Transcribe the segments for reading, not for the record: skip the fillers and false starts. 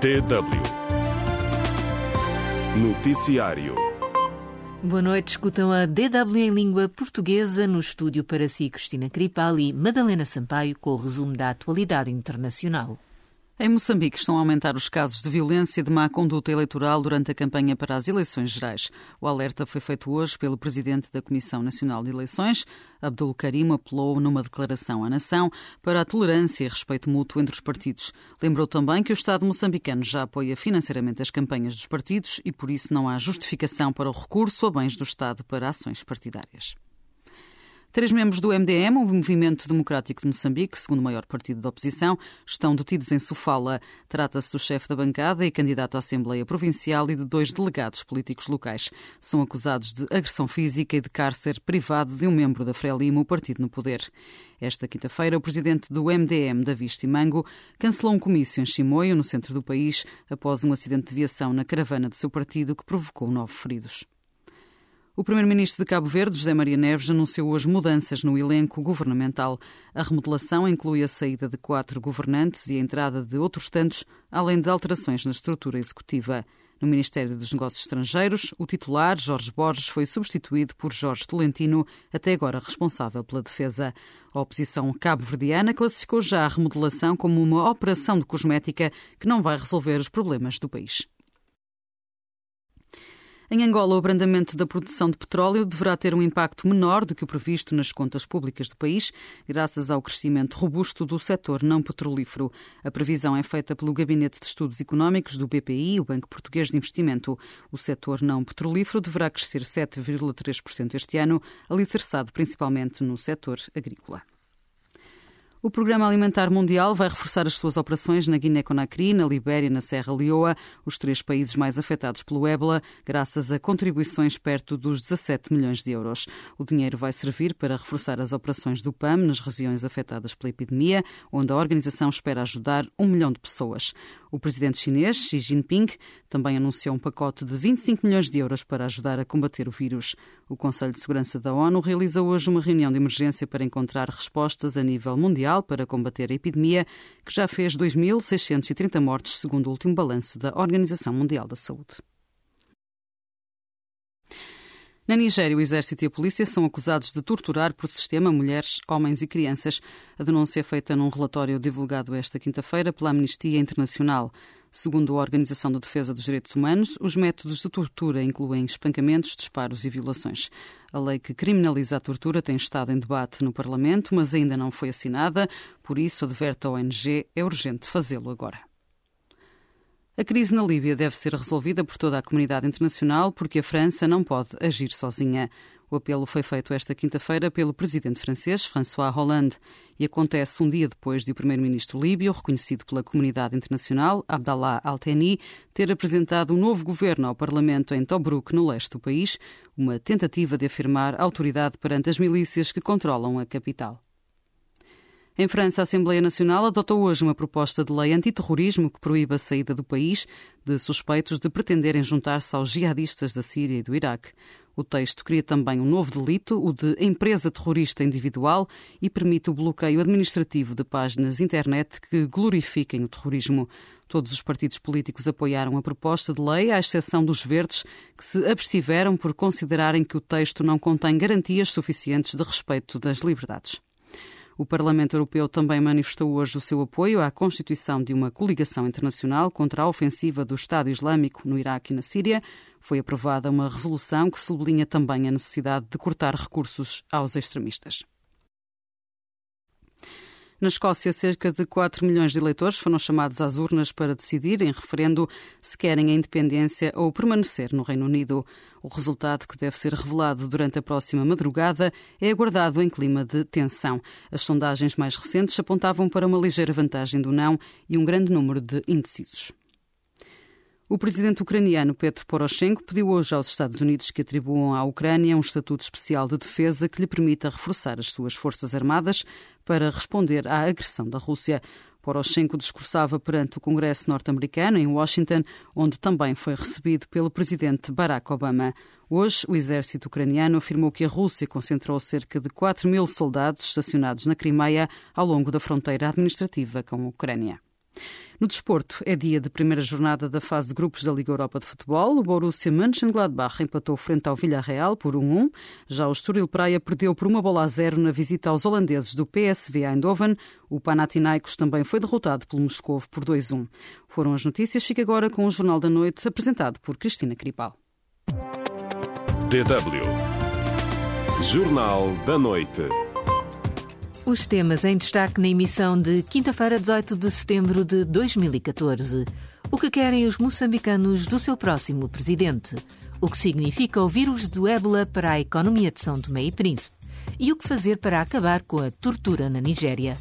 DW Noticiário. Boa noite, escutam a DW em língua portuguesa. No estúdio para si, Cristina Cripal e Madalena Sampaio, com o resumo da atualidade internacional. Em Moçambique estão a aumentar os casos de violência e de má conduta eleitoral durante a campanha para as eleições gerais. O alerta foi feito hoje pelo presidente da Comissão Nacional de Eleições. Abdul Karim apelou numa declaração à nação para a tolerância e respeito mútuo entre os partidos. Lembrou também que o Estado moçambicano já apoia financeiramente as campanhas dos partidos e por isso não há justificação para o recurso a bens do Estado para ações partidárias. 3 membros do MDM, o Movimento Democrático de Moçambique, segundo maior partido da oposição, estão detidos em Sofala. Trata-se do chefe da bancada e candidato à Assembleia Provincial e de 2 delegados políticos locais. São acusados de agressão física e de cárcere privado de um membro da Frelimo, o partido no poder. Esta quinta-feira, o presidente do MDM, Davi Stimango, cancelou um comício em Chimoio, no centro do país, após um acidente de viação na caravana do seu partido que provocou 9 feridos. O primeiro-ministro de Cabo Verde, José Maria Neves, anunciou hoje mudanças no elenco governamental. A remodelação inclui a saída de 4 governantes e a entrada de outros tantos, além de alterações na estrutura executiva. No Ministério dos Negócios Estrangeiros, o titular, Jorge Borges, foi substituído por Jorge Tolentino, até agora responsável pela defesa. A oposição cabo-verdiana classificou já a remodelação como uma operação de cosmética que não vai resolver os problemas do país. Em Angola, o abrandamento da produção de petróleo deverá ter um impacto menor do que o previsto nas contas públicas do país, graças ao crescimento robusto do setor não petrolífero. A previsão é feita pelo Gabinete de Estudos Económicos do BPI, o Banco Português de Investimento. O setor não petrolífero deverá crescer 7,3% este ano, alicerçado principalmente no setor agrícola. O Programa Alimentar Mundial vai reforçar as suas operações na Guiné-Conakry, na Libéria e na Serra Leoa, os 3 países mais afetados pelo ébola, graças a contribuições perto dos 17 milhões de euros. O dinheiro vai servir para reforçar as operações do PAM nas regiões afetadas pela epidemia, onde a organização espera ajudar 1 milhão de pessoas. O presidente chinês, Xi Jinping, também anunciou um pacote de 25 milhões de euros para ajudar a combater o vírus. O Conselho de Segurança da ONU realiza hoje uma reunião de emergência para encontrar respostas a nível mundial para combater a epidemia, que já fez 2.630 mortes, segundo o último balanço da Organização Mundial da Saúde. Na Nigéria, o exército e a polícia são acusados de torturar por sistema mulheres, homens e crianças. A denúncia é feita num relatório divulgado esta quinta-feira pela Amnistia Internacional. Segundo a Organização de Defesa dos Direitos Humanos, os métodos de tortura incluem espancamentos, disparos e violações. A lei que criminaliza a tortura tem estado em debate no Parlamento, mas ainda não foi assinada. Por isso, adverte a ONG, é urgente fazê-lo agora. A crise na Líbia deve ser resolvida por toda a comunidade internacional porque a França não pode agir sozinha. O apelo foi feito esta quinta-feira pelo presidente francês, François Hollande, e acontece um dia depois de o primeiro-ministro líbio, reconhecido pela comunidade internacional, Abdallah Al-Thani, ter apresentado um novo governo ao Parlamento em Tobruk, no leste do país, uma tentativa de afirmar autoridade perante as milícias que controlam a capital. Em França, a Assembleia Nacional adotou hoje uma proposta de lei antiterrorismo que proíbe a saída do país de suspeitos de pretenderem juntar-se aos jihadistas da Síria e do Iraque. O texto cria também um novo delito, o de empresa terrorista individual, e permite o bloqueio administrativo de páginas internet que glorifiquem o terrorismo. Todos os partidos políticos apoiaram a proposta de lei, à exceção dos Verdes, que se abstiveram por considerarem que o texto não contém garantias suficientes de respeito das liberdades. O Parlamento Europeu também manifestou hoje o seu apoio à constituição de uma coligação internacional contra a ofensiva do Estado Islâmico no Iraque e na Síria. Foi aprovada uma resolução que sublinha também a necessidade de cortar recursos aos extremistas. Na Escócia, cerca de 4 milhões de eleitores foram chamados às urnas para decidir, em referendo, se querem a independência ou permanecer no Reino Unido. O resultado, que deve ser revelado durante a próxima madrugada, é aguardado em clima de tensão. As sondagens mais recentes apontavam para uma ligeira vantagem do não e um grande número de indecisos. O presidente ucraniano Petro Poroshenko pediu hoje aos Estados Unidos que atribuam à Ucrânia um estatuto especial de defesa que lhe permita reforçar as suas forças armadas para responder à agressão da Rússia. Poroshenko discursava perante o Congresso norte-americano em Washington, onde também foi recebido pelo presidente Barack Obama. Hoje, o exército ucraniano afirmou que a Rússia concentrou cerca de 4.000 soldados estacionados na Crimeia ao longo da fronteira administrativa com a Ucrânia. No desporto, é dia de primeira jornada da fase de grupos da Liga Europa de Futebol. O Borussia Mönchengladbach empatou frente ao Villarreal por 1-1. Já o Estoril Praia perdeu por 1-0 na visita aos holandeses do PSV Eindhoven. O Panathinaikos também foi derrotado pelo Moscovo por 2-1. Foram as notícias. Fica agora com o Jornal da Noite, apresentado por Cristina Cripal. DW Jornal da Noite. Os temas em destaque na emissão de quinta-feira, 18 de setembro de 2014. O que querem os moçambicanos do seu próximo presidente? O que significa o vírus do ébola para a economia de São Tomé e Príncipe? E o que fazer para acabar com a tortura na Nigéria?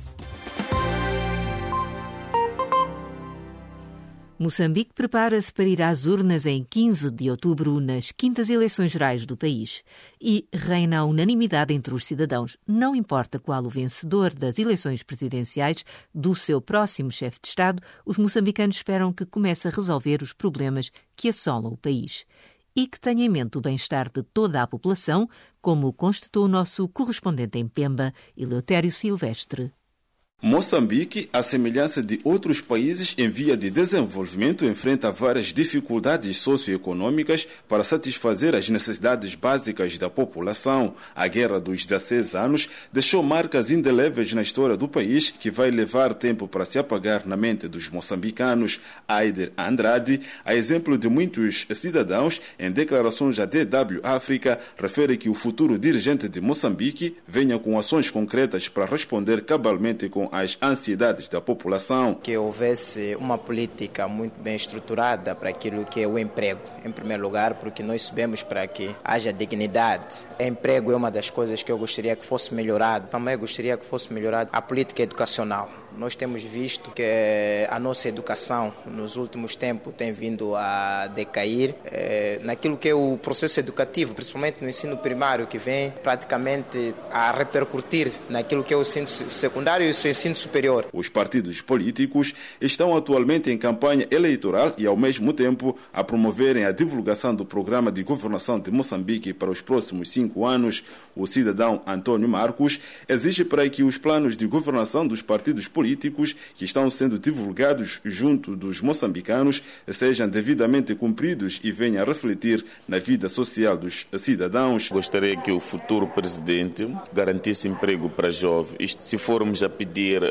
Moçambique prepara-se para ir às urnas em 15 de outubro nas quintas eleições gerais do país. E reina a unanimidade entre os cidadãos. Não importa qual o vencedor das eleições presidenciais do seu próximo chefe de Estado, os moçambicanos esperam que comece a resolver os problemas que assolam o país. E que tenha em mente o bem-estar de toda a população, como constatou o nosso correspondente em Pemba, Eleutério Silvestre. Moçambique, à semelhança de outros países em via de desenvolvimento, enfrenta várias dificuldades socioeconômicas para satisfazer as necessidades básicas da população. A Guerra dos 16 anos deixou marcas indeléveis na história do país que vai levar tempo para se apagar na mente dos moçambicanos. Aider Andrade, a exemplo de muitos cidadãos, em declarações à DW África, refere que o futuro dirigente de Moçambique venha com ações concretas para responder cabalmente com as ansiedades da população. Que houvesse uma política muito bem estruturada para aquilo que é o emprego, em primeiro lugar, porque nós sabemos para que haja dignidade. Emprego é uma das coisas que eu gostaria que fosse melhorado. Também gostaria que fosse melhorada a política educacional. Nós temos visto que a nossa educação nos últimos tempos tem vindo a decair naquilo que é o processo educativo, principalmente no ensino primário, que vem praticamente a repercutir naquilo que é o ensino secundário e o ensino superior. Os partidos políticos estão atualmente em campanha eleitoral e, ao mesmo tempo, a promoverem a divulgação do programa de governação de Moçambique para os próximos 5 anos. O cidadão Antônio Marcos exige para que os planos de governação dos partidos políticos que estão sendo divulgados junto dos moçambicanos sejam devidamente cumpridos e venham a refletir na vida social dos cidadãos. Gostaria que o futuro presidente garantisse emprego para jovens. Isto, se formos a pedir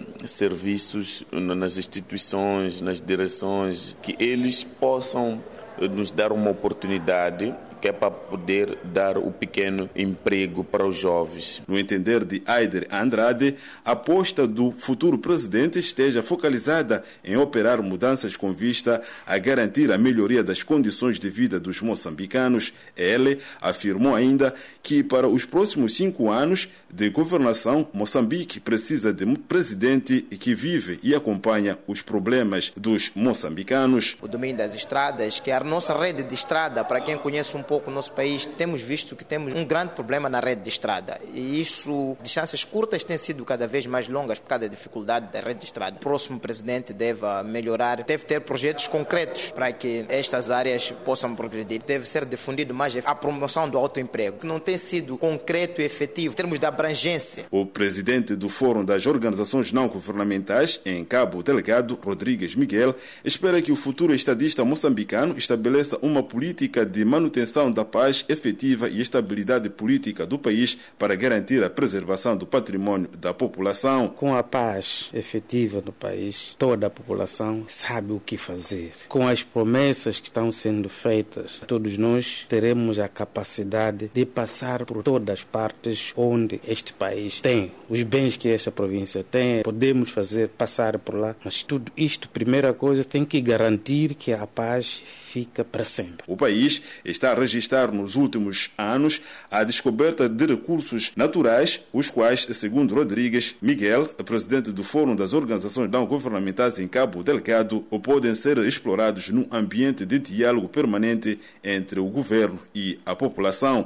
serviços nas instituições, nas direções, que eles possam nos dar uma oportunidade que é para poder dar o pequeno emprego para os jovens. No entender de Aider Andrade, a aposta do futuro presidente esteja focalizada em operar mudanças com vista a garantir a melhoria das condições de vida dos moçambicanos. Ele afirmou ainda que para os próximos 5 anos de governação, Moçambique precisa de um presidente que vive e acompanha os problemas dos moçambicanos. O domínio das estradas, que é a nossa rede de estrada, para quem conhece um pouco o nosso país, temos visto que temos um grande problema na rede de estrada. E isso, distâncias curtas têm sido cada vez mais longas por causa da dificuldade da rede de estrada. O próximo presidente deve melhorar, deve ter projetos concretos para que estas áreas possam progredir. Deve ser difundido mais a promoção do autoemprego, que não tem sido concreto e efetivo em termos de abrangência. O presidente do Fórum das Organizações Não Governamentais, em Cabo Delgado, Rodrigues Miguel, espera que o futuro estadista moçambicano estabeleça uma política de manutenção da paz efetiva e estabilidade política do país para garantir a preservação do patrimônio da população. Com a paz efetiva no país, toda a população sabe o que fazer. Com as promessas que estão sendo feitas, todos nós teremos a capacidade de passar por todas as partes onde este país tem os bens que esta província tem. Podemos passar por lá, mas tudo isto, primeira coisa, tem que garantir que a paz fica para sempre. O país está a registrar nos últimos anos a descoberta de recursos naturais, os quais, segundo Rodrigues Miguel, presidente do Fórum das Organizações Não Governamentais em Cabo Delgado, podem ser explorados num ambiente de diálogo permanente entre o governo e a população.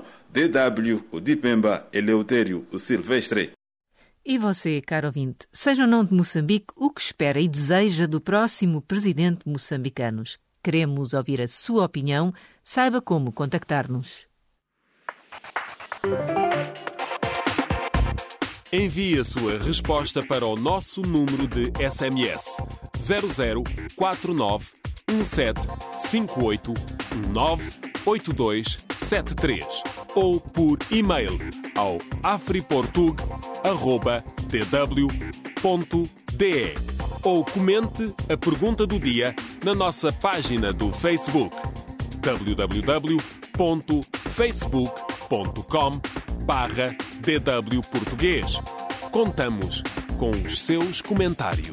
DW de Pemba, Eleutério Silvestre. E você, caro ouvinte, seja ou não de Moçambique, o que espera e deseja do próximo presidente moçambicano? Queremos ouvir a sua opinião. Saiba como contactar-nos. Envie a sua resposta para o nosso número de SMS 0049 1758 198273 ou por e-mail ao afriportug@dw.de ou comente a pergunta do dia na nossa página do Facebook www.facebook.com/DW Português. Contamos com os seus comentários.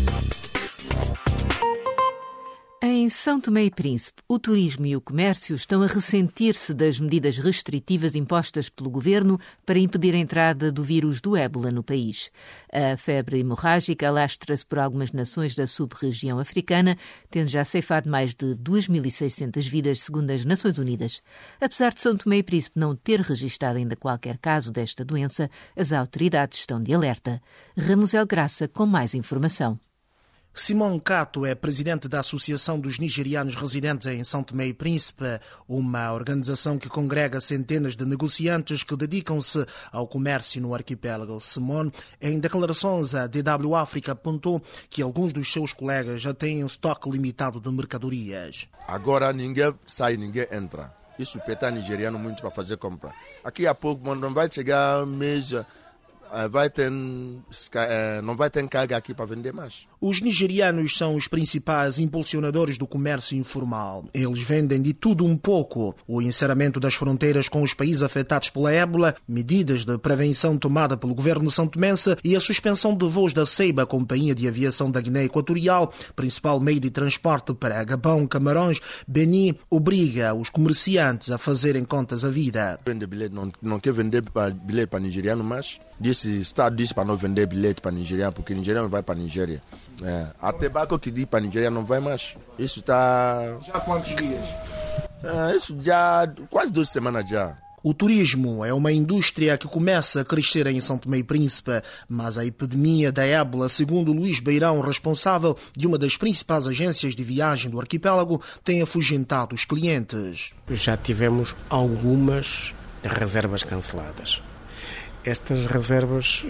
Em São Tomé e Príncipe, o turismo e o comércio estão a ressentir-se das medidas restritivas impostas pelo governo para impedir a entrada do vírus do ébola no país. A febre hemorrágica alastra-se por algumas nações da sub-região africana, tendo já ceifado mais de 2.600 vidas, segundo as Nações Unidas. Apesar de São Tomé e Príncipe não ter registado ainda qualquer caso desta doença, as autoridades estão de alerta. Ramusel Graça com mais informação. Simon Kato é presidente da Associação dos Nigerianos Residentes em São Tomé e Príncipe, uma organização que congrega centenas de negociantes que dedicam-se ao comércio no arquipélago. Simon, em declarações à DW África, apontou que alguns dos seus colegas já têm um estoque limitado de mercadorias. Agora ninguém sai, ninguém entra. Isso peta nigeriano muito para fazer compra. Aqui a pouco, quando não vai chegar mês, não vai ter carga aqui para vender mais. Os nigerianos são os principais impulsionadores do comércio informal. Eles vendem de tudo um pouco. O encerramento das fronteiras com os países afetados pela ébola, medidas de prevenção tomada pelo governo santomense e a suspensão de voos da Ceiba, Companhia de Aviação da Guiné Equatorial, principal meio de transporte para Gabão, Camarões, Benin, obriga os comerciantes a fazerem contas à vida. Não quer vender bilhete para nigeriano, mas o Estado disse para não vender bilhete para nigeriano, porque nigeriano vai para a Nigéria. Até barco que diz para a Nigéria não vai mais. Isso está... Já há quantos dias? Isso já quase 2 semanas já. O turismo é uma indústria que começa a crescer em São Tomé e Príncipe, mas a epidemia da ébola, segundo Luís Beirão, responsável de uma das principais agências de viagem do arquipélago, tem afugentado os clientes. Já tivemos algumas reservas canceladas. Estas reservas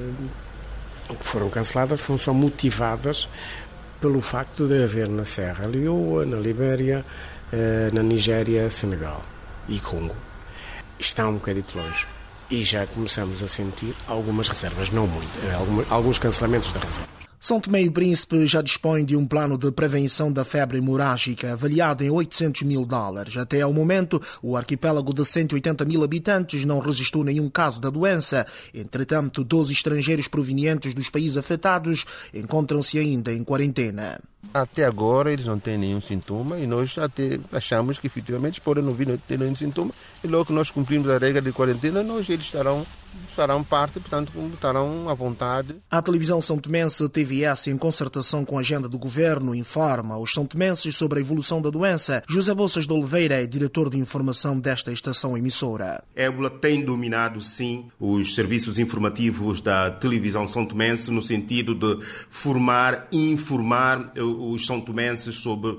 que foram canceladas são motivadas pelo facto de haver na Serra Leoa, na Libéria, na Nigéria, Senegal e Congo. Está um bocadito longe e já começamos a sentir algumas reservas, não muito, alguns cancelamentos da reserva. São Tomé e Príncipe já dispõe de um plano de prevenção da febre hemorrágica avaliado em $800 mil. Até ao momento, o arquipélago de 180 mil habitantes não registrou nenhum caso da doença. Entretanto, 12 estrangeiros provenientes dos países afetados encontram-se ainda em quarentena. Até agora eles não têm nenhum sintoma e nós até achamos que efetivamente podem não vir a ter nenhum sintoma e logo que nós cumprimos a regra de quarentena, eles farão parte, portanto estarão à vontade. A televisão são-tomense TVS, em concertação com a agenda do governo, informa aos são-tomenses sobre a evolução da doença. José Bolsas de Oliveira é diretor de informação desta estação emissora. A ébola tem dominado, sim, os serviços informativos da televisão são-tomense no sentido de formar e informar os são-tomenses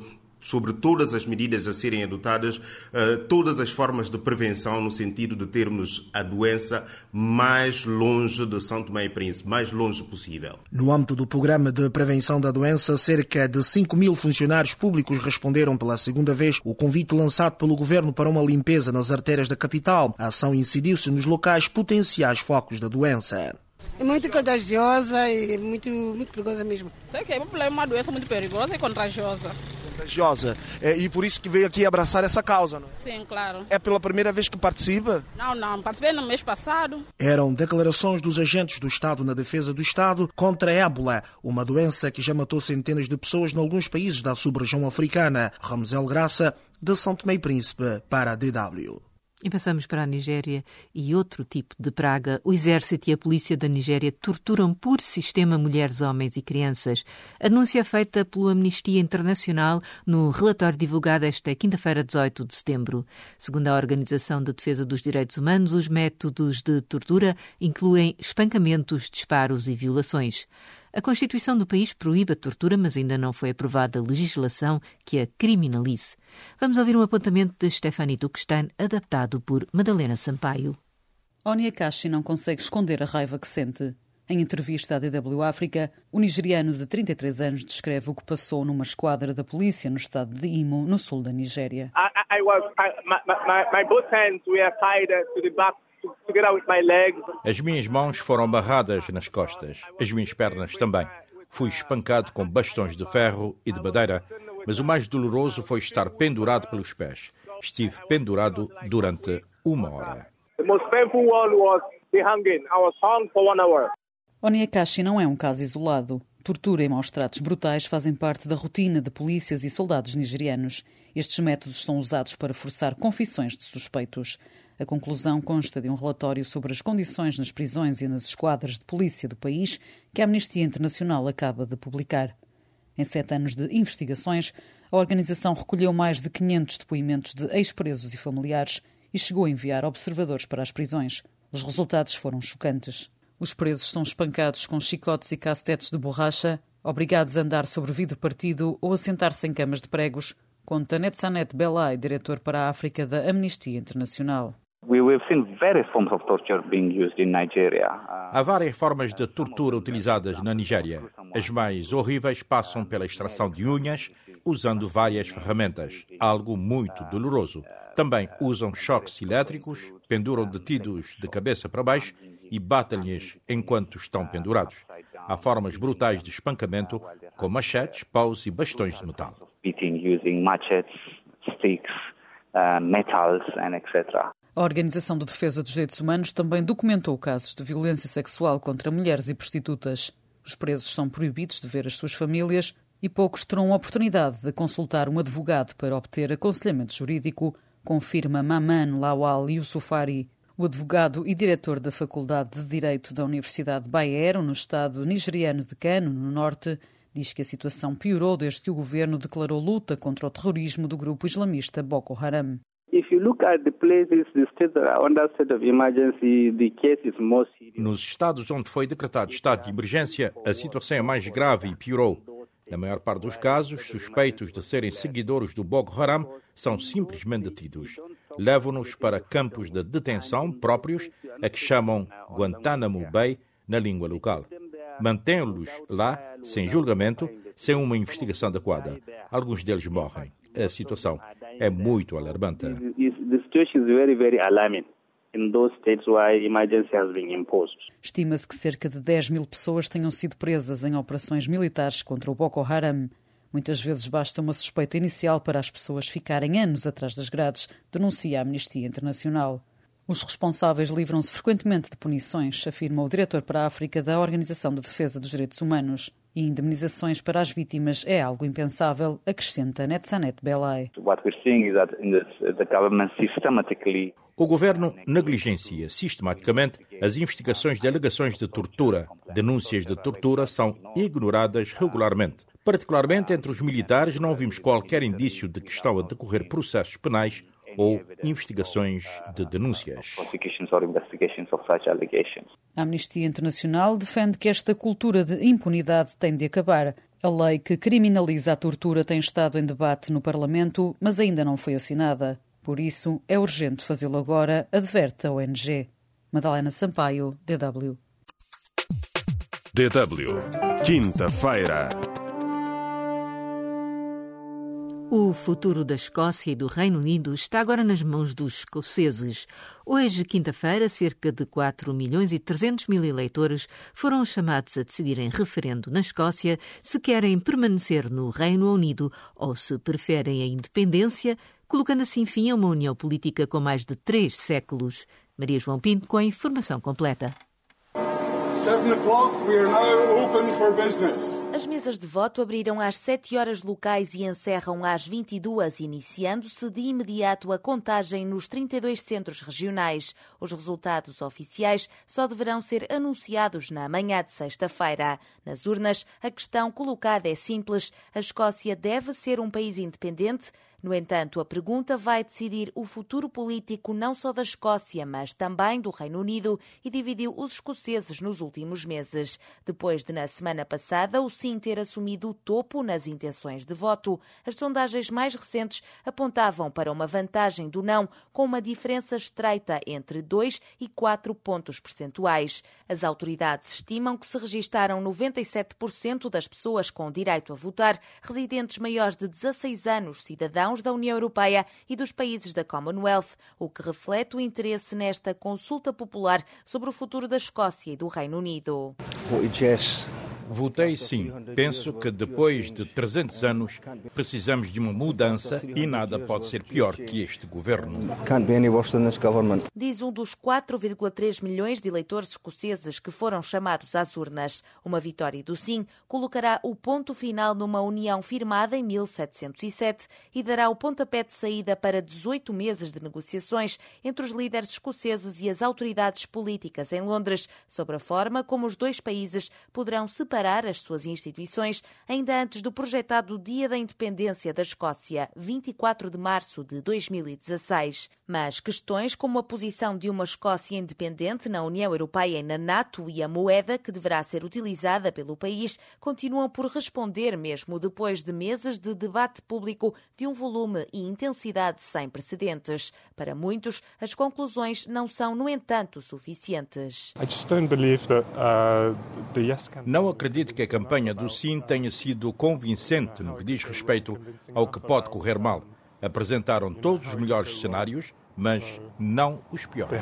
sobre todas as medidas a serem adotadas, todas as formas de prevenção no sentido de termos a doença mais longe de São Tomé e Príncipe, mais longe possível. No âmbito do programa de prevenção da doença, cerca de 5 mil funcionários públicos responderam pela segunda vez o convite lançado pelo governo para uma limpeza nas artérias da capital. A ação incidiu-se nos locais potenciais focos da doença. É muito contagiosa e muito perigosa mesmo. Sei que é uma doença muito perigosa e contagiosa. Contagiosa. E por isso que veio aqui abraçar essa causa, não é? Sim, claro. É pela primeira vez que participa? Não. Participei no mês passado. Eram declarações dos agentes do Estado na defesa do Estado contra a ébola, uma doença que já matou centenas de pessoas em alguns países da sub-região africana. Ramusel Graça, de São Tomé e Príncipe, para a DW. E passamos para a Nigéria e outro tipo de praga. O exército e a polícia da Nigéria torturam por sistema mulheres, homens e crianças. Anúncia feita pelo Amnistia Internacional no relatório divulgado esta quinta-feira, 18 de setembro. Segundo a Organização de Defesa dos Direitos Humanos, os métodos de tortura incluem espancamentos, disparos e violações. A Constituição do país proíbe a tortura, mas ainda não foi aprovada legislação que a criminalize. Vamos ouvir um apontamento de Stefanie Tuchstein, adaptado por Madalena Sampaio. Onyekashi não consegue esconder a raiva que sente. Em entrevista à DW África, o nigeriano de 33 anos descreve o que passou numa esquadra da polícia no estado de Imo, no sul da Nigéria. As minhas mãos foram amarradas nas costas, as minhas pernas também. Fui espancado com bastões de ferro e de madeira, mas o mais doloroso foi estar pendurado pelos pés. Estive pendurado durante 1 hora. Onyekashi não é um caso isolado. Tortura e maus-tratos brutais fazem parte da rotina de polícias e soldados nigerianos. Estes métodos são usados para forçar confissões de suspeitos. A conclusão consta de um relatório sobre as condições nas prisões e nas esquadras de polícia do país que a Amnistia Internacional acaba de publicar. Em 7 anos de investigações, a organização recolheu mais de 500 depoimentos de ex-presos e familiares e chegou a enviar observadores para as prisões. Os resultados foram chocantes. Os presos são espancados com chicotes e cacetetes de borracha, obrigados a andar sobre vidro partido ou a sentar-se em camas de pregos, conta Netsanet Belay, diretor para a África da Amnistia Internacional. Há várias formas de tortura utilizadas na Nigéria. As mais horríveis passam pela extração de unhas, usando várias ferramentas, algo muito doloroso. Também usam choques elétricos, penduram detidos de cabeça para baixo e batem-lhes enquanto estão pendurados. Há formas brutais de espancamento, com machetes, paus e bastões de metal. A Organização de Defesa dos Direitos Humanos também documentou casos de violência sexual contra mulheres e prostitutas. Os presos são proibidos de ver as suas famílias e poucos terão a oportunidade de consultar um advogado para obter aconselhamento jurídico, confirma Maman Lawal Yusufari, o advogado e diretor da Faculdade de Direito da Universidade de Bayero, no estado nigeriano de Kano, no norte. Diz que a situação piorou desde que o governo declarou luta contra o terrorismo do grupo islamista Boko Haram. Nos estados onde foi decretado estado de emergência, a situação é mais grave e piorou. Na maior parte dos casos, suspeitos de serem seguidores do Boko Haram são simplesmente detidos. Levam-nos para campos de detenção próprios, a que chamam Guantánamo Bay na língua local. Mantêm-los lá, sem julgamento, sem uma investigação adequada. Alguns deles morrem. A situação é muito alarmante. Estima-se que cerca de 10 mil pessoas tenham sido presas em operações militares contra o Boko Haram. Muitas vezes basta uma suspeita inicial para as pessoas ficarem anos atrás das grades, denuncia a Amnistia Internacional. Os responsáveis livram-se frequentemente de punições, afirma o diretor para a África da Organização de Defesa dos Direitos Humanos. E indemnizações para as vítimas é algo impensável, acrescenta Netsanet Belay. O governo negligencia sistematicamente as investigações de alegações de tortura. Denúncias de tortura são ignoradas regularmente. Particularmente entre os militares, não vimos qualquer indício de que estão a decorrer processos penais ou investigações de denúncias. A Amnistia Internacional defende que esta cultura de impunidade tem de acabar. A lei que criminaliza a tortura tem estado em debate no Parlamento, mas ainda não foi assinada. Por isso, é urgente fazê-lo agora, adverte a ONG. Madalena Sampaio, DW. DW, quinta-feira. O futuro da Escócia e do Reino Unido está agora nas mãos dos escoceses. Hoje, quinta-feira, cerca de 4.300.000 eleitores foram chamados a decidir em referendo na Escócia se querem permanecer no Reino Unido ou se preferem a independência, colocando assim fim a uma união política com mais de 3 séculos. Maria João Pinto com a informação completa. 7:00, we are now open for business. As mesas de voto abriram às 7 horas locais e encerram às 22, iniciando-se de imediato a contagem nos 32 centros regionais. Os resultados oficiais só deverão ser anunciados na manhã de sexta-feira. Nas urnas, a questão colocada é simples. A Escócia deve ser um país independente? No entanto, a pergunta vai decidir o futuro político não só da Escócia, mas também do Reino Unido e dividiu os escoceses nos últimos meses. Depois de, na semana passada, o sim ter assumido o topo nas intenções de voto, as sondagens mais recentes apontavam para uma vantagem do não, com uma diferença estreita entre 2 e 4 pontos percentuais. As autoridades estimam que se registaram 97% das pessoas com direito a votar, residentes maiores de 16 anos, cidadãos da União Europeia e dos países da Commonwealth, o que reflete o interesse nesta consulta popular sobre o futuro da Escócia e do Reino Unido. Votei sim. Penso que depois de 300 anos precisamos de uma mudança e nada pode ser pior que este governo. Diz um dos 4,3 milhões de eleitores escoceses que foram chamados às urnas. Uma vitória do sim colocará o ponto final numa união firmada em 1707 e dará o pontapé de saída para 18 meses de negociações entre os líderes escoceses e as autoridades políticas em Londres sobre a forma como os dois países poderão separar as suas instituições ainda antes do projetado Dia da Independência da Escócia, 24 de março de 2016. Mas questões como a posição de uma Escócia independente na União Europeia e na NATO e a moeda que deverá ser utilizada pelo país continuam por responder mesmo depois de meses de debate público de um volume e intensidade sem precedentes. Para muitos, as conclusões não são, no entanto, suficientes. Não acredito que a campanha do sim tenha sido convincente no que diz respeito ao que pode correr mal. Apresentaram todos os melhores cenários, mas não os piores.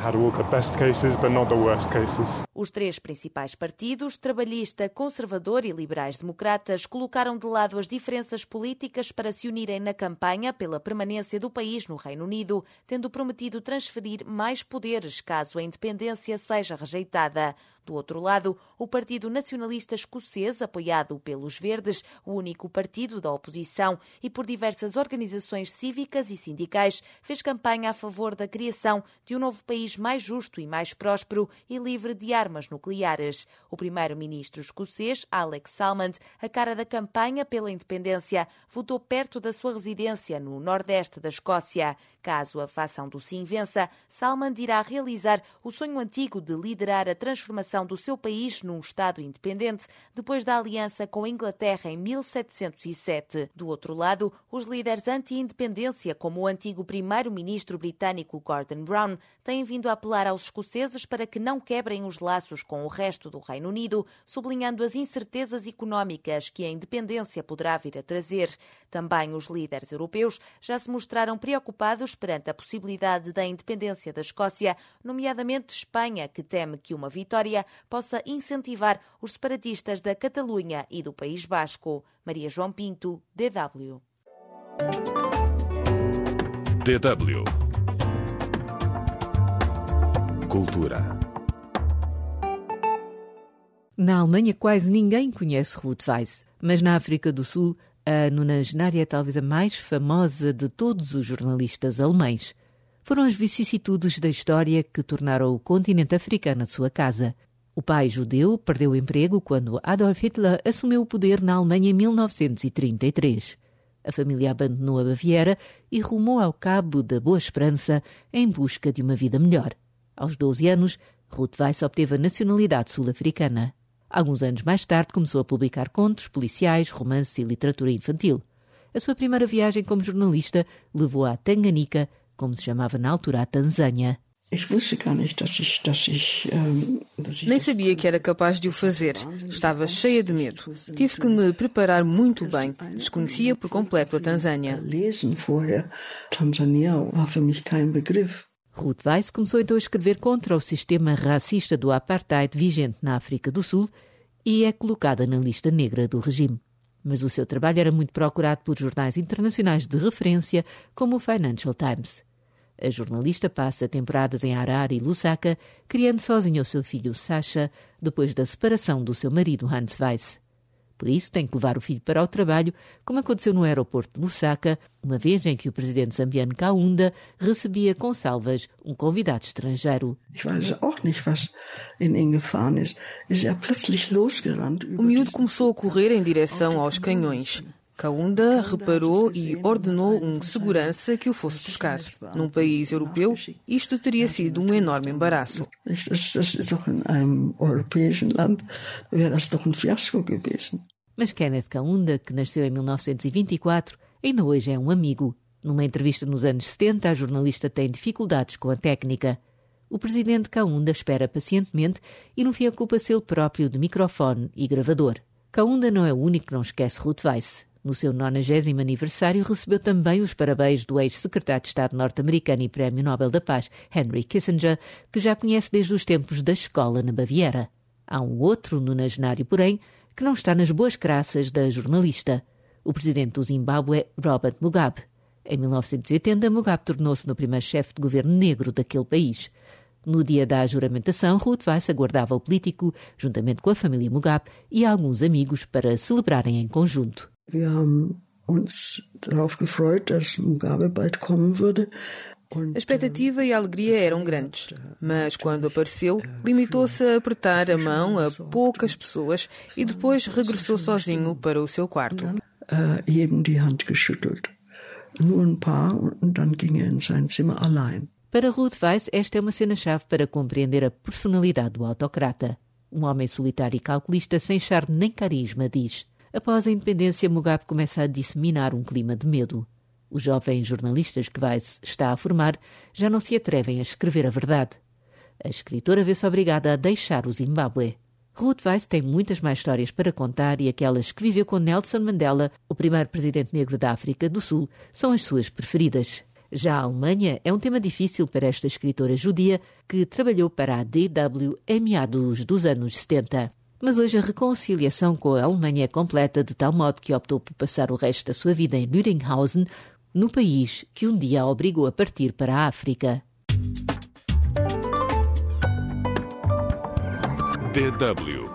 Os três principais partidos, trabalhista, conservador e liberais-democratas, colocaram de lado as diferenças políticas para se unirem na campanha pela permanência do país no Reino Unido, tendo prometido transferir mais poderes caso a independência seja rejeitada. Do outro lado, o Partido Nacionalista Escocês, apoiado pelos Verdes, o único partido da oposição, e por diversas organizações cívicas e sindicais, fez campanha a favor da criação de um novo país mais justo e mais próspero e livre de armas nucleares. O primeiro-ministro escocês, Alex Salmond, a cara da campanha pela independência, votou perto da sua residência no nordeste da Escócia. Caso a facção do sim vença, Salmond irá realizar o sonho antigo de liderar a transformação do seu país num Estado independente depois da aliança com a Inglaterra em 1707. Do outro lado, os líderes anti-independência, como o antigo primeiro-ministro britânico Gordon Brown, têm vindo a apelar aos escoceses para que não quebrem os laços com o resto do Reino Unido, sublinhando as incertezas económicas que a independência poderá vir a trazer. Também os líderes europeus já se mostraram preocupados perante a possibilidade da independência da Escócia, nomeadamente Espanha, que teme que uma vitória possa incentivar os separatistas da Catalunha e do País Basco. Maria João Pinto, DW. DW Cultura. Na Alemanha quase ninguém conhece Ruth Weiss, mas na África do Sul a nonagenária é talvez a mais famosa de todos os jornalistas alemães. Foram as vicissitudes da história que tornaram o continente africano a sua casa. O pai judeu perdeu o emprego quando Adolf Hitler assumiu o poder na Alemanha em 1933. A família abandonou a Baviera e rumou ao Cabo da Boa Esperança em busca de uma vida melhor. Aos 12 anos, Ruth Weiss obteve a nacionalidade sul-africana. Alguns anos mais tarde começou a publicar contos, policiais, romances e literatura infantil. A sua primeira viagem como jornalista levou a Tanganica, como se chamava na altura a Tanzânia. Nem sabia que era capaz de o fazer. Estava cheia de medo. Tive que me preparar muito bem. Desconhecia por completo a Tanzânia. Ruth Weiss começou então a escrever contra o sistema racista do apartheid vigente na África do Sul e é colocada na lista negra do regime. Mas o seu trabalho era muito procurado por jornais internacionais de referência, como o Financial Times. A jornalista passa temporadas em Harare e Lusaka, criando sozinha o seu filho Sasha, depois da separação do seu marido Hans Weiss. Por isso, tem que levar o filho para o trabalho, como aconteceu no aeroporto de Lusaka, uma vez em que o presidente zambiano Kaunda recebia com salvas um convidado estrangeiro. O miúdo começou a correr em direção aos canhões. Kaunda reparou e ordenou um segurança que o fosse buscar. Num país europeu, isto teria sido um enorme embaraço. Mas Kenneth Kaunda, que nasceu em 1924, ainda hoje é um amigo. Numa entrevista nos anos 70, a jornalista tem dificuldades com a técnica. O presidente Kaunda espera pacientemente e no fim ocupa-se ele próprio de microfone e gravador. Kaunda não é o único que não esquece Ruth Weiss. No seu 90º aniversário recebeu também os parabéns do ex-secretário de Estado norte-americano e Prémio Nobel da Paz, Henry Kissinger, que já conhece desde os tempos da escola na Baviera. Há um outro nonagenário, porém, que não está nas boas graças da jornalista, o presidente do Zimbábue, Robert Mugabe. Em 1980, Mugabe tornou-se no primeiro chefe de governo negro daquele país. No dia da juramentação, Ruth Weiss aguardava o político, juntamente com a família Mugabe e alguns amigos, para celebrarem em conjunto. A expectativa e a alegria eram grandes, mas quando apareceu, limitou-se a apertar a mão a poucas pessoas e depois regressou sozinho para o seu quarto. Para Ruth Weiss, esta é uma cena-chave para compreender a personalidade do autocrata. Um homem solitário e calculista sem charme nem carisma, diz. Após a independência, Mugabe começa a disseminar um clima de medo. Os jovens jornalistas que Weiss está a formar já não se atrevem a escrever a verdade. A escritora vê-se obrigada a deixar o Zimbábue. Ruth Weiss tem muitas mais histórias para contar e aquelas que viveu com Nelson Mandela, o primeiro presidente negro da África do Sul, são as suas preferidas. Já a Alemanha é um tema difícil para esta escritora judia que trabalhou para a DW em meados dos anos 70. Mas hoje a reconciliação com a Alemanha é completa de tal modo que optou por passar o resto da sua vida em Lüdinghausen, no país que um dia a obrigou a partir para a África. DW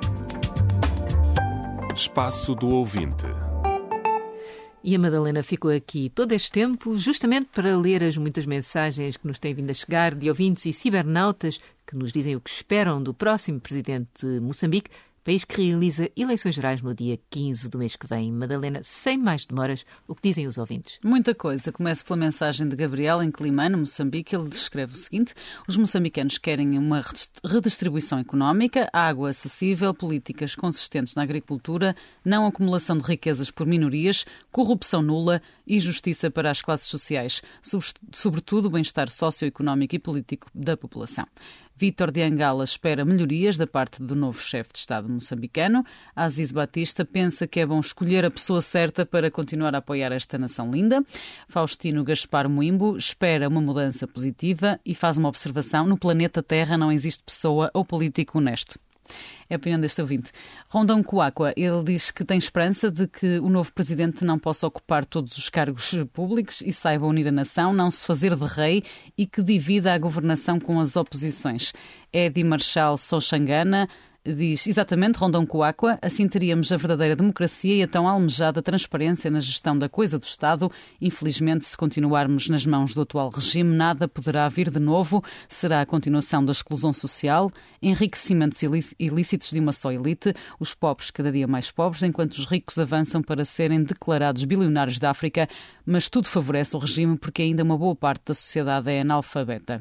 Espaço do Ouvinte. E a Madalena ficou aqui todo este tempo justamente para ler as muitas mensagens que nos têm vindo a chegar de ouvintes e cibernautas que nos dizem o que esperam do próximo presidente de Moçambique, país que realiza eleições gerais no dia 15 do mês que vem. Madalena, sem mais demoras, o que dizem os ouvintes? Muita coisa. Começo pela mensagem de Gabriel, em Climane, Moçambique. Ele descreve o seguinte: os moçambicanos querem uma redistribuição económica, água acessível, políticas consistentes na agricultura, não acumulação de riquezas por minorias, corrupção nula e justiça para as classes sociais, sobretudo o bem-estar socioeconómico e político da população. Vítor de Angala espera melhorias da parte do novo chefe de Estado moçambicano. Aziz Batista pensa que é bom escolher a pessoa certa para continuar a apoiar esta nação linda. Faustino Gaspar Moimbo espera uma mudança positiva e faz uma observação: no planeta Terra não existe pessoa ou político honesto. É a opinião deste ouvinte. Rondão Coacua, ele diz que tem esperança de que o novo presidente não possa ocupar todos os cargos públicos e saiba unir a nação, não se fazer de rei e que divida a governação com as oposições. Edi Marchal Soxangana diz exatamente, Rondão Coacua, assim teríamos a verdadeira democracia e a tão almejada transparência na gestão da coisa do Estado. Infelizmente, se continuarmos nas mãos do atual regime, nada poderá vir de novo. Será a continuação da exclusão social, enriquecimentos ilícitos de uma só elite, os pobres cada dia mais pobres, enquanto os ricos avançam para serem declarados bilionários da África, mas tudo favorece o regime porque ainda uma boa parte da sociedade é analfabeta.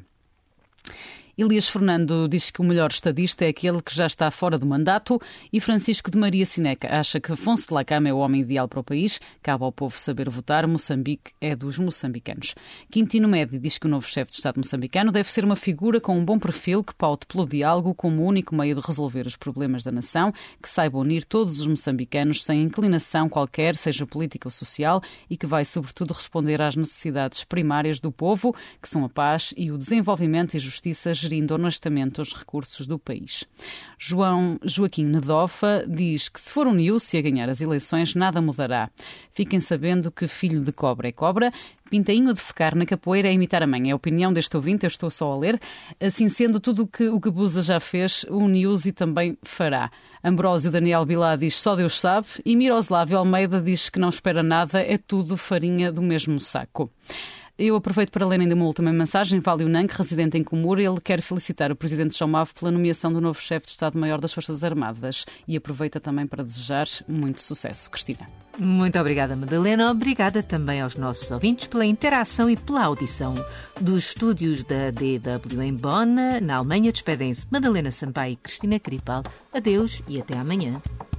Elias Fernando diz que o melhor estadista é aquele que já está fora do mandato e Francisco de Maria Sineca acha que Afonso de Lacama é o homem ideal para o país. Cabe ao povo saber votar. Moçambique é dos moçambicanos. Quintino Médio diz que o novo chefe de Estado moçambicano deve ser uma figura com um bom perfil que paute pelo diálogo como único meio de resolver os problemas da nação, que saiba unir todos os moçambicanos sem inclinação qualquer, seja política ou social, e que vai sobretudo responder às necessidades primárias do povo, que são a paz e o desenvolvimento e justiça, gerindo honestamente os recursos do país. Joaquim Nedofa diz que se for o Niusi a ganhar as eleições, nada mudará. Fiquem sabendo que filho de cobra é cobra. Pintainho de ficar na capoeira é imitar a mãe. É a opinião deste ouvinte, eu estou só a ler. Assim sendo, tudo o que Busa já fez, o Niusi também fará. Ambrósio Daniel Bilá diz só Deus sabe e Miroslávio Almeida diz que não espera nada, é tudo farinha do mesmo saco. Eu aproveito para ler ainda uma última mensagem. Vale Unanque, residente em Comura, ele quer felicitar o presidente João Mavo pela nomeação do novo chefe de Estado-Maior das Forças Armadas e aproveita também para desejar muito sucesso. Cristina. Muito obrigada, Madalena. Obrigada também aos nossos ouvintes pela interação e pela audição. Dos estúdios da DW em Bonn, na Alemanha, despedem-se Madalena Sampaio e Cristina Cripal. Adeus e até amanhã.